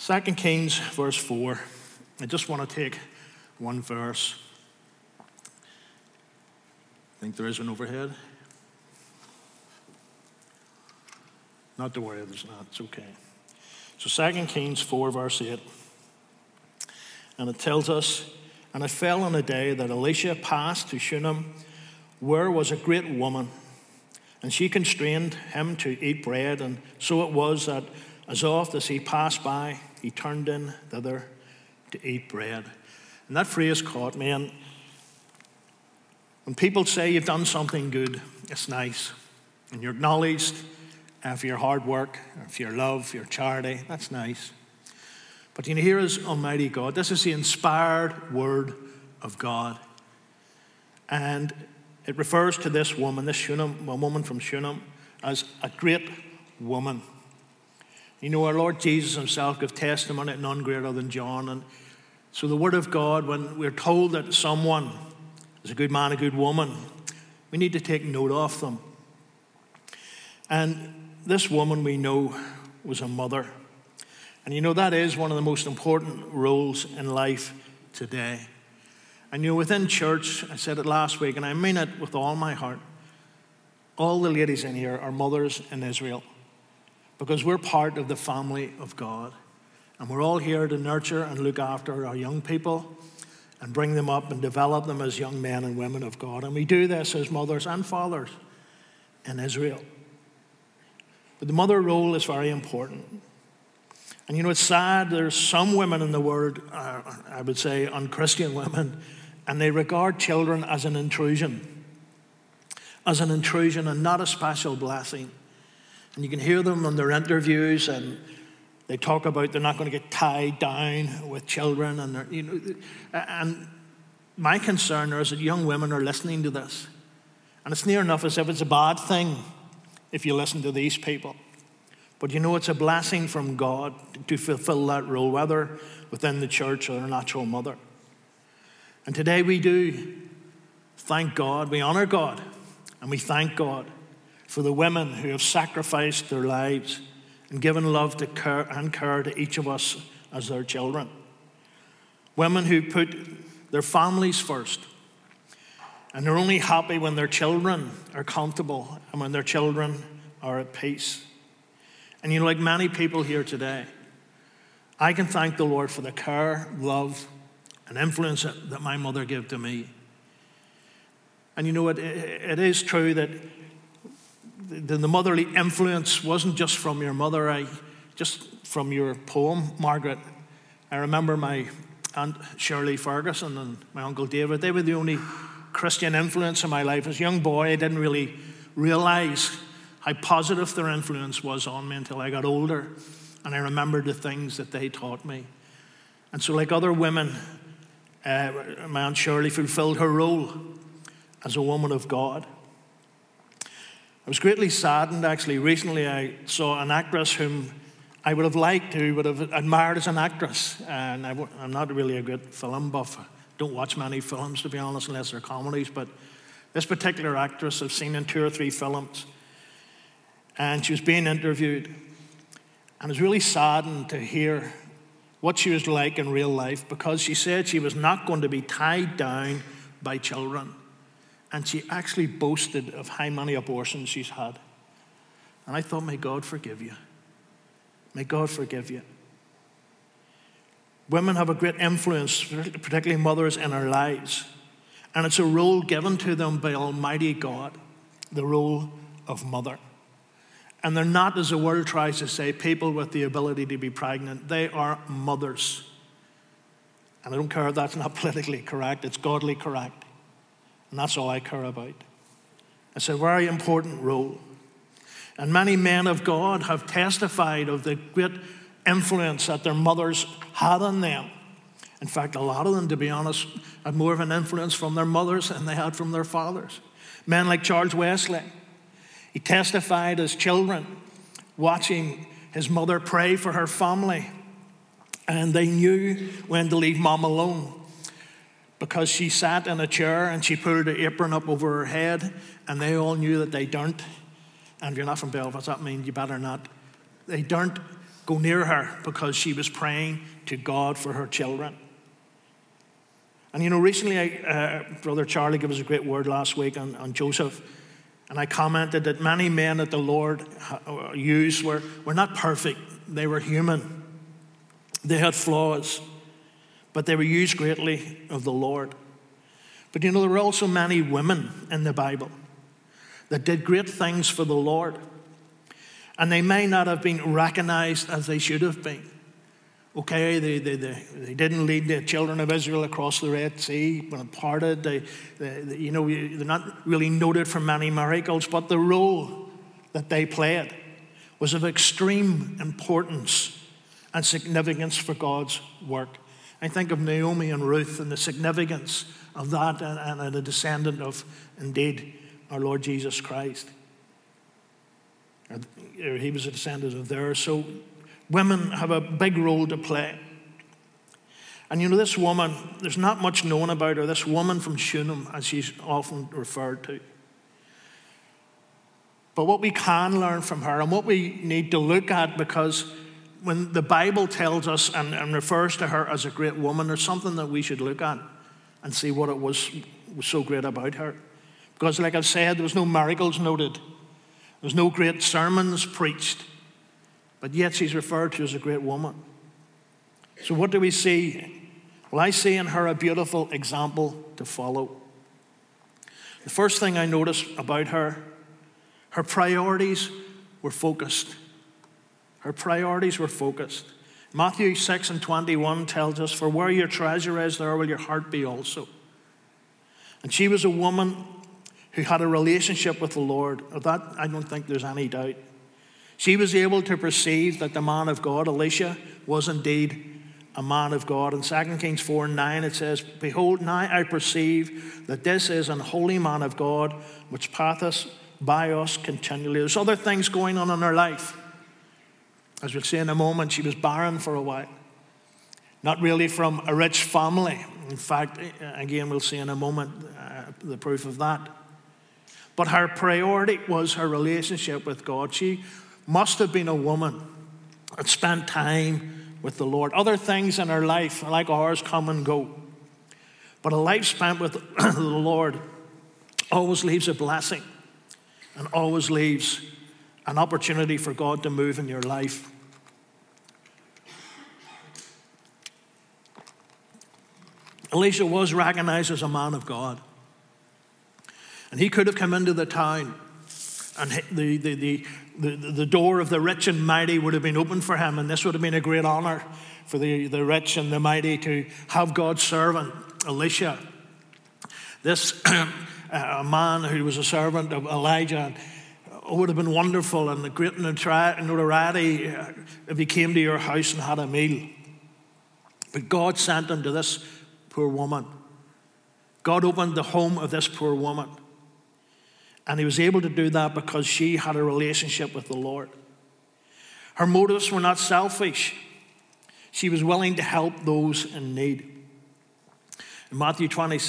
2 Kings verse 4. I just want to take one verse. I think there is an overhead. Not to worry, there's not. It's okay. So 2 Kings 4 verse 8. And it tells us, and it fell on a day that Elisha passed to Shunem, where was a great woman, and she constrained him to eat bread. And so it was that as oft as he passed by, he turned in thither to eat bread. And that phrase caught me. And when people say you've done something good, it's nice. And you're acknowledged for your hard work, or for your love, for your charity. That's nice. But here is Almighty God. This is the inspired word of God. And it refers to this woman, this Shunem, a woman from Shunem, as a great woman. Our Lord Jesus himself gave testimony at none greater than John. And so the word of God, when we're told that someone is a good man, a good woman, we need to take note of them. And this woman we know was a mother. And that is one of the most important roles in life today. And within church, I said it last week, and I mean it with all my heart, all the ladies in here are mothers in Israel, because we're part of the family of God. And we're all here to nurture and look after our young people and bring them up and develop them as young men and women of God. And we do this as mothers and fathers in Israel. But the mother role is very important. And it's sad, there's some women in the world, I would say unchristian women, and they regard children as an intrusion and not a special blessing. And you can hear them in their interviews, and they talk about they're not going to get tied down with children. And my concern is that young women are listening to this. And it's near enough as if it's a bad thing if you listen to these people. But it's a blessing from God to fulfill that role, whether within the church or a natural mother. And today we do thank God, we honor God, and we thank God for the women who have sacrificed their lives and given love to care to each of us as their children. Women who put their families first, and they're only happy when their children are comfortable and when their children are at peace. And like many people here today, I can thank the Lord for the care, love, and influence that my mother gave to me. And it is true that the motherly influence wasn't just from your mother, just from your poem, Margaret. I remember my Aunt Shirley Ferguson and my Uncle David. They were the only Christian influence in my life. As a young boy, I didn't really realize how positive their influence was on me until I got older, and I remembered the things that they taught me. And so like other women, my Aunt Shirley fulfilled her role as a woman of God. I was greatly saddened, actually. Recently, I saw an actress whom I would have liked, who would have admired as an actress. And I'm not really a good film buff. I don't watch many films, to be honest, unless they're comedies. But this particular actress I've seen in 2 or 3 films. And she was being interviewed. And I was really saddened to hear what she was like in real life, because she said she was not going to be tied down by children. And she actually boasted of how many abortions she's had. And I thought, may God forgive you. May God forgive you. Women have a great influence, particularly mothers, in our lives. And it's a role given to them by Almighty God, the role of mother. And they're not, as the world tries to say, people with the ability to be pregnant. They are mothers. And I don't care if that's not politically correct, it's godly correct. And that's all I care about. It's a very important role. And many men of God have testified of the great influence that their mothers had on them. In fact, a lot of them, to be honest, had more of an influence from their mothers than they had from their fathers. Men like Charles Wesley. He testified as children, watching his mother pray for her family. And they knew when to leave mom alone, because she sat in a chair and she put her apron up over her head, and they all knew that they daren't. And if you're not from Belfast, that means you better not. They daren't go near her because she was praying to God for her children. And recently Brother Charlie gave us a great word last week on Joseph. And I commented that many men that the Lord used were not perfect. They were human. They had flaws. But they were used greatly of the Lord. But there were also many women in the Bible that did great things for the Lord. And they may not have been recognized as they should have been. Okay, they didn't lead the children of Israel across the Red Sea when it parted. They're not really noted for many miracles, but the role that they played was of extreme importance and significance for God's work. I think of Naomi and Ruth and the significance of that, and a descendant of, indeed, our Lord Jesus Christ. He was a descendant of theirs. So women have a big role to play. And this woman, there's not much known about her, this woman from Shunem, as she's often referred to. But what we can learn from her, and what we need to look at, because when the Bible tells us and refers to her as a great woman, there's something that we should look at and see what it was so great about her. Because like I've said, there was no miracles noted. There was no great sermons preached. But yet she's referred to as a great woman. So what do we see? Well, I see in her a beautiful example to follow. The first thing I notice about her priorities were focused. Her priorities were focused. Matthew 6:21 tells us, "For where your treasure is, there will your heart be also." And she was a woman who had a relationship with the Lord. Of that, I don't think there's any doubt. She was able to perceive that the man of God, Elisha, was indeed a man of God. In 2 Kings 4:9 it says, "Behold, now I perceive that this is an holy man of God, which passeth by us continually." There's other things going on in her life. As we'll see in a moment, she was barren for a while. Not really from a rich family. In fact, again, we'll see in a moment the proof of that. But her priority was her relationship with God. She must have been a woman that spent time with the Lord. Other things in her life, like ours, come and go. But a life spent with the Lord always leaves a blessing and always leaves an opportunity for God to move in your life. Elisha was recognized as a man of God. And he could have come into the town, and the door of the rich and mighty would have been open for him, and this would have been a great honor for the rich and the mighty to have God's servant, Elisha. This a man who was a servant of Elijah. It would have been wonderful and a great notoriety if he came to your house and had a meal. But God sent him to this poor woman. God opened the home of this poor woman. And he was able to do that because she had a relationship with the Lord. Her motives were not selfish. She was willing to help those in need. In Matthew 20,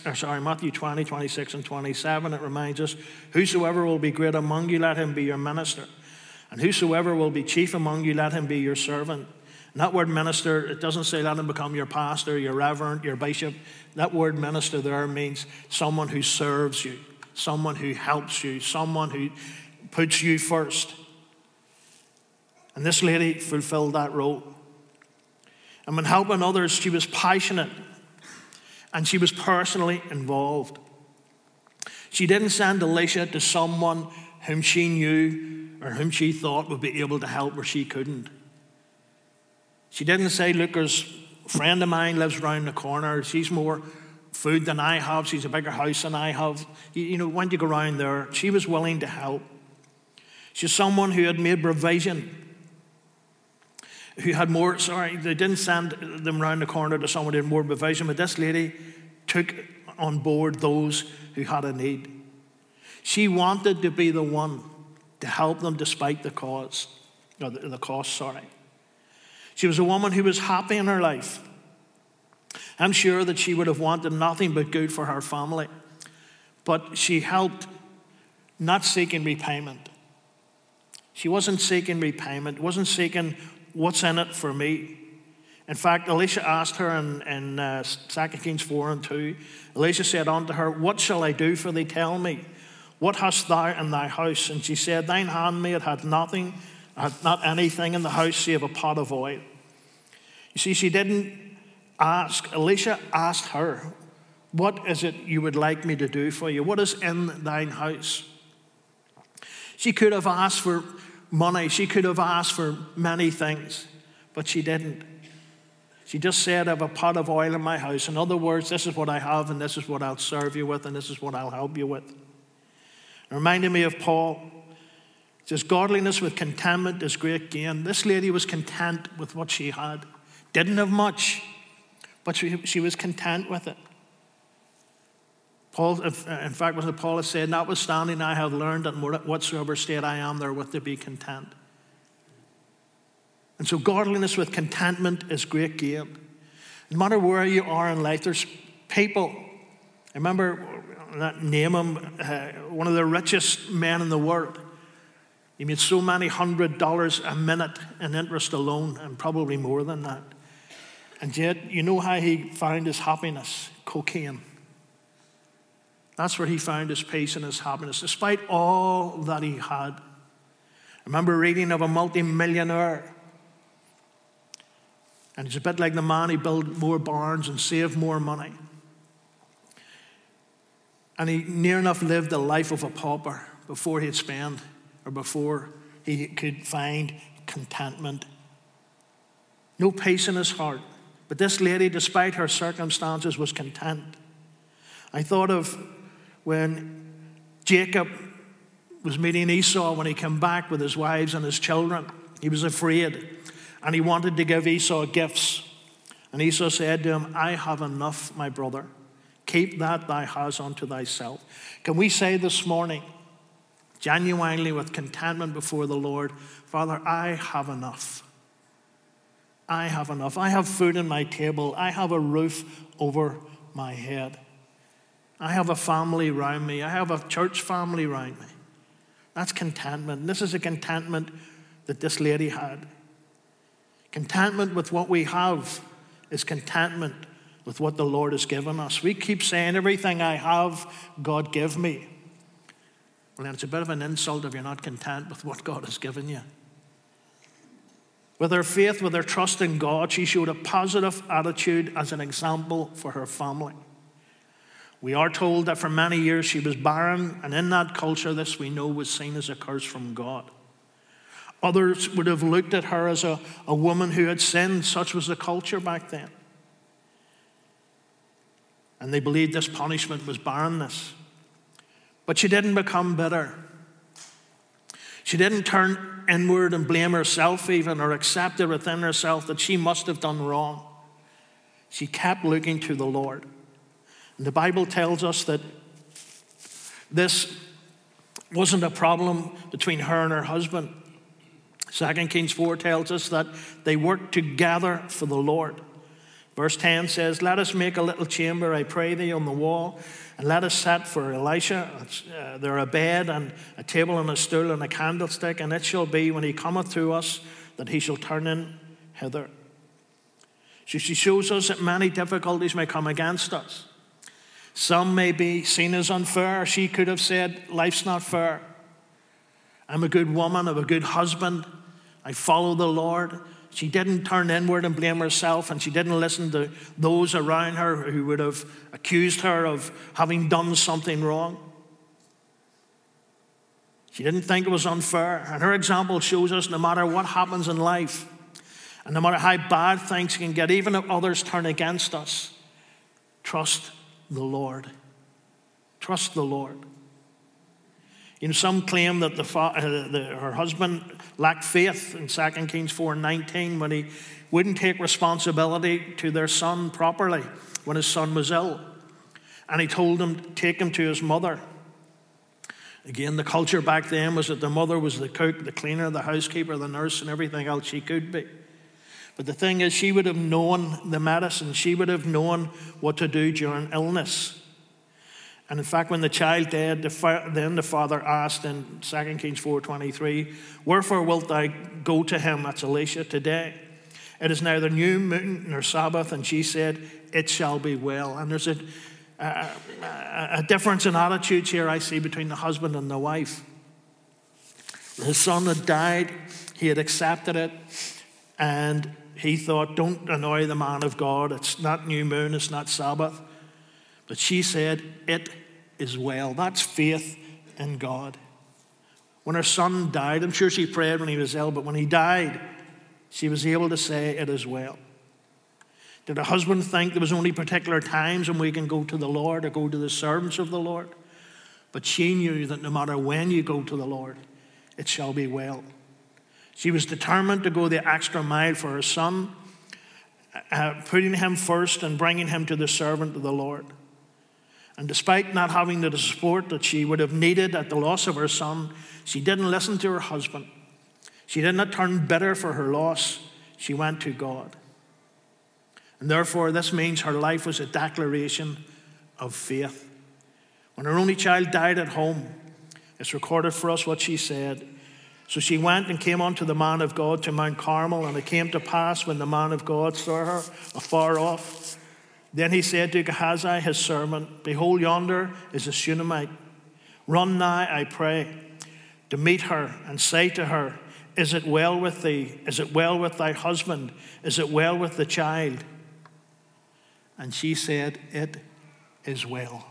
26 and 27, it reminds us, "Whosoever will be great among you, let him be your minister. And whosoever will be chief among you, let him be your servant." And that word minister, it doesn't say let him become your pastor, your reverend, your bishop. That word minister there means someone who serves you, someone who helps you, someone who puts you first. And this lady fulfilled that role. And when helping others, she was passionate. And she was personally involved. She didn't send Elisha to someone whom she knew or whom she thought would be able to help where she couldn't. She didn't say, "Look, there's a friend of mine lives round the corner. She's more food than I have. She's a bigger house than I have. When you go around there," she was willing to help. She's someone who had made provision. Who had more, they didn't send them round the corner to someone who had more provision, but this lady took on board those who had a need. She wanted to be the one to help them despite the cost. She was a woman who was happy in her life. I'm sure that she would have wanted nothing but good for her family, but she helped, not seeking repayment. She wasn't seeking repayment, wasn't seeking what's in it for me? In fact, Elisha asked her in 2 Kings 4:2, Elisha said unto her, what shall I do for thee? Tell me, what hast thou in thy house? And she said, thine handmaid had nothing, had not anything in the house save a pot of oil. You see, she didn't ask. Elisha asked her, what is it you would like me to do for you? What is in thine house? She could have asked for money. She could have asked for many things, but she didn't. She just said, I have a pot of oil in my house. In other words, this is what I have, and this is what I'll serve you with, and this is what I'll help you with. It reminded me of Paul. It says, godliness with contentment is great gain. This lady was content with what she had. Didn't have much, but she was content with it. Paul, in fact, what Paul has said, notwithstanding I have learned that whatsoever state I am therewith to be content. And so godliness with contentment is great gain. No matter where you are in life, there's people. I remember, not name him, one of the richest men in the world. He made so many $100 a minute in interest alone, and probably more than that. And yet, you know how he found his happiness? Cocaine. That's where he found his peace and his happiness, despite all that he had. I remember reading of a multi-millionaire. And it's a bit like the man who built more barns and saved more money. And he near enough lived the life of a pauper before he'd spend, or before he could find contentment. No peace in his heart. But this lady, despite her circumstances, was content. I thought of when Jacob was meeting Esau when he came back with his wives and his children. He was afraid, and he wanted to give Esau gifts. And Esau said to him, I have enough, my brother. Keep that thou hast unto thyself. Can we say this morning, genuinely with contentment before the Lord, Father, I have enough. I have enough. I have food on my table. I have a roof over my head. I have a family around me. I have a church family around me. That's contentment. And this is a contentment that this lady had. Contentment with what we have is contentment with what the Lord has given us. We keep saying, everything I have, God give me. Well, then it's a bit of an insult if you're not content with what God has given you. With her faith, with her trust in God, she showed a positive attitude as an example for her family. We are told that for many years she was barren, and in that culture, this we know was seen as a curse from God. Others would have looked at her as a woman who had sinned. Such was the culture back then. And they believed this punishment was barrenness. But she didn't become bitter. She didn't turn inward and blame herself even, or accept it within herself that she must have done wrong. She kept looking to the Lord. And the Bible tells us that this wasn't a problem between her and her husband. 2 Kings 4 tells us that they worked together for the Lord. Verse 10 says, let us make a little chamber, I pray thee, on the wall, and let us set for Elisha there a bed and a table and a stool and a candlestick, and it shall be when he cometh to us that he shall turn in hither. So she shows us that many difficulties may come against us. Some may be seen as unfair. She could have said, life's not fair. I'm a good woman, I'm a good husband, I follow the Lord. She didn't turn inward and blame herself, and she didn't listen to those around her who would have accused her of having done something wrong. She didn't think it was unfair. And her example shows us no matter what happens in life, and no matter how bad things can get, even if others turn against us, trust the Lord. Trust the Lord. You know, some claim that her husband lacked faith in 2 Kings 4:19 when he wouldn't take responsibility to their son properly when his son was ill. And he told him to take him to his mother. Again, the culture back then was that the mother was the cook, the cleaner, the housekeeper, the nurse, and everything else she could be. But the thing is, she would have known the medicine. She would have known what to do during illness. And in fact, when the child died, then the father asked in 2 Kings 4:23, "Wherefore wilt thou go to him," that's Elisha, "today? It is neither new moon nor Sabbath." And she said, "It shall be well." And there's a difference in attitudes here I see between the husband and the wife. His son had died, he had accepted it, and he thought, don't annoy the man of God. It's not new moon, it's not Sabbath. But she said, "It is well." That's faith in God. When her son died, I'm sure she prayed when he was ill, but when he died, she was able to say, "It is well." Did her husband think there was only particular times when we can go to the Lord or go to the servants of the Lord? But she knew that no matter when you go to the Lord, it shall be well. She was determined to go the extra mile for her son, putting him first and bringing him to the servant of the Lord. And despite not having the support that she would have needed at the loss of her son, she didn't listen to her husband. She did not turn bitter for her loss. She went to God. And therefore, this means her life was a declaration of faith. When her only child died at home, it's recorded for us what she said. "So she went and came unto the man of God to Mount Carmel, and it came to pass when the man of God saw her afar off, then he said to Gehazi his servant, Behold, yonder is a Shunammite. Run now, I pray, to meet her, and say to her, Is it well with thee? Is it well with thy husband? Is it well with the child?" And she said, "It is well."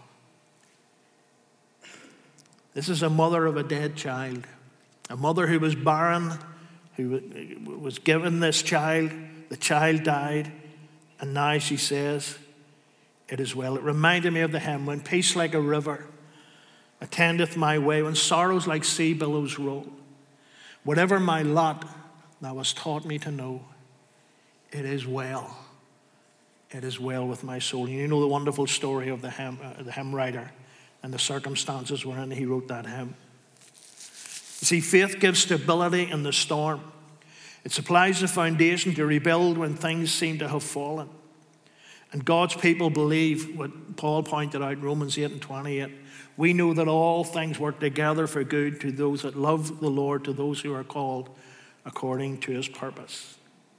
This is a mother of a dead child, a mother who was barren, who was given this child. The child died, and now she says, "It is well." It reminded me of the hymn, "When peace like a river attendeth my way, when sorrows like sea billows roll. Whatever my lot, thou hast taught me to know, it is well. It is well with my soul." And you know the wonderful story of the hymn writer and the circumstances wherein he wrote that hymn. You see, faith gives stability in the storm. It supplies the foundation to rebuild when things seem to have fallen. And God's people believe what Paul pointed out in Romans 8:28. We know that all things work together for good to those that love the Lord, to those who are called according to his purpose.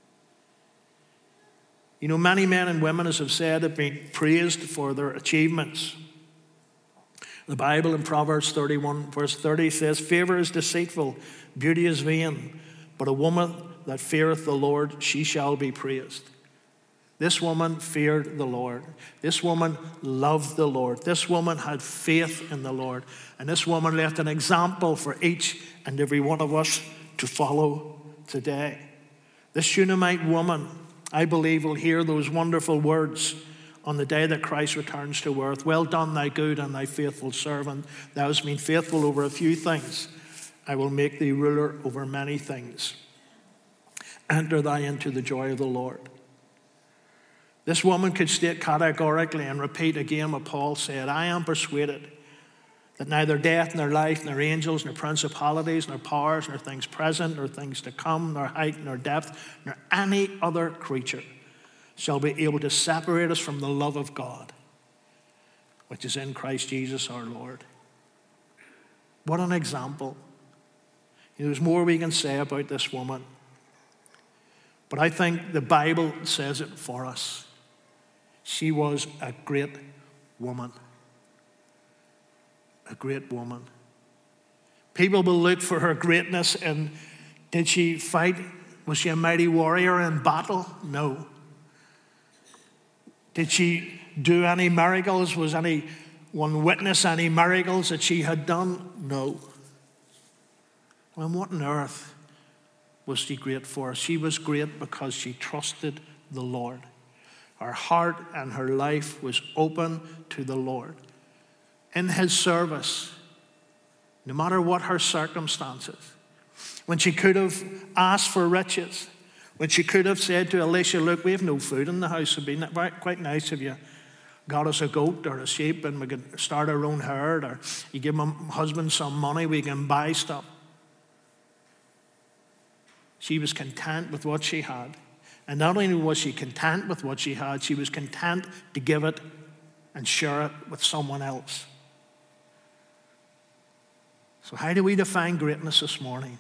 You know, many men and women, as I've said, have been praised for their achievements. The Bible in Proverbs 31, verse 30 says, "Favor is deceitful, beauty is vain, but a woman that feareth the Lord, she shall be praised." This woman feared the Lord. This woman loved the Lord. This woman had faith in the Lord. And this woman left an example for each and every one of us to follow today. This Shunammite woman, I believe, will hear those wonderful words on the day that Christ returns to earth. "Well done, thy good and thy faithful servant. Thou hast been faithful over a few things. I will make thee ruler over many things. Enter thou into the joy of the Lord." This woman could state categorically and repeat again what Paul said, "I am persuaded that neither death, nor life, nor angels, nor principalities, nor powers, nor things present, nor things to come, nor height, nor depth, nor any other creature shall be able to separate us from the love of God, which is in Christ Jesus our Lord." What an example. You know, there's more we can say about this woman, but I think the Bible says it for us. She was a great woman. A great woman. People will look for her greatness and did she fight? Was she a mighty warrior in battle? No. Did she do any miracles? Was anyone witness any miracles that she had done? No. Well, what on earth was she great for? She was great because she trusted the Lord. Her heart and her life was open to the Lord. In his service, no matter what her circumstances, when she could have asked for riches, when she could have said to Elisha, "Look, we have no food in the house. It'd be quite nice if you got us a goat or a sheep and we could start our own herd, or you give my husband some money, we can buy stuff." She was content with what she had. And not only was she content with what she had, she was content to give it and share it with someone else. So how do we define greatness this morning?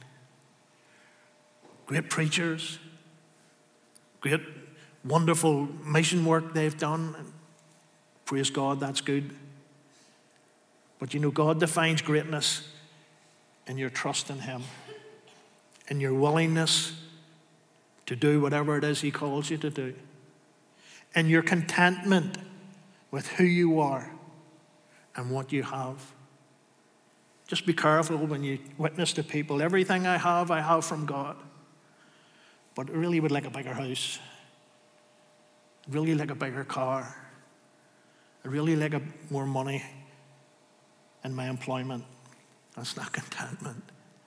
Great preachers, great, wonderful mission work they've done. Praise God, that's good. But you know, God defines greatness in your trust in Him, in your willingness to do whatever it is He calls you to do, in your contentment with who you are and what you have. Just be careful when you witness to people. Everything I have from God. But I really would like a bigger house. I'd really like a bigger car. I'd really like more money in my employment. That's not contentment.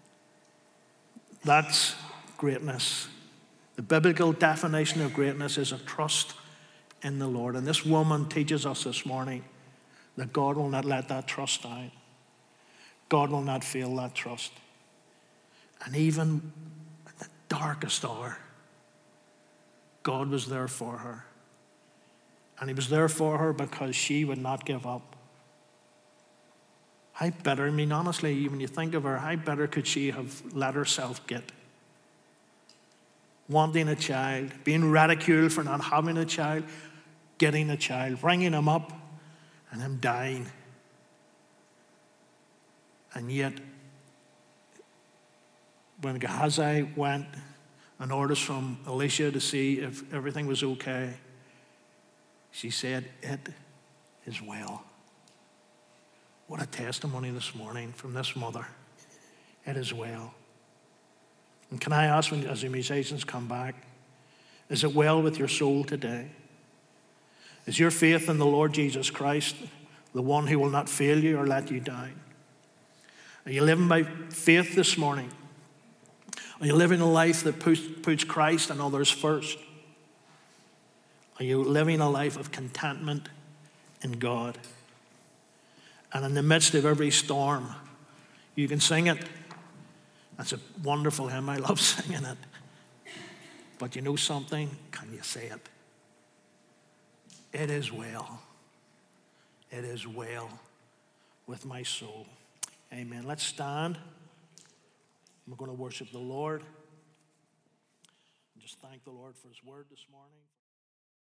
That's greatness. The biblical definition of greatness is a trust in the Lord. And this woman teaches us this morning that God will not let that trust down. God will not fail that trust. And even at the darkest hour, God was there for her. And He was there for her because she would not give up. How better, I mean, honestly, when you think of her, how better could she have let herself get? Wanting a child, being ridiculed for not having a child, getting a child, bringing him up, and him dying. And yet, when Gehazi went and orders from Elisha to see if everything was okay, she said, "It is well." What a testimony this morning from this mother. It is well. And can I ask, as the musicians come back, is it well with your soul today? Is your faith in the Lord Jesus Christ the one who will not fail you or let you down? Are you living by faith this morning? Are you living a life that puts Christ and others first? Are you living a life of contentment in God? And in the midst of every storm, you can sing it. That's a wonderful hymn. I love singing it. But you know something? Can you say it? It is well. It is well with my soul. Amen. Let's stand. We're going to worship the Lord. Just thank the Lord for His word this morning.